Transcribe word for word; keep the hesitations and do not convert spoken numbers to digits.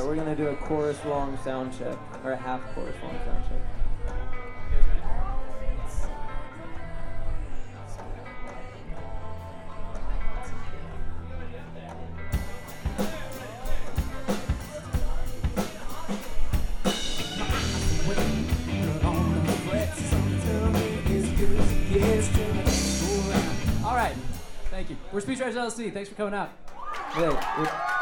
Alright, we're gonna do a chorus long sound check, or a half chorus long sound check. All right, thank you. We're Speech Writers L L C. Thanks for coming out. Yeah,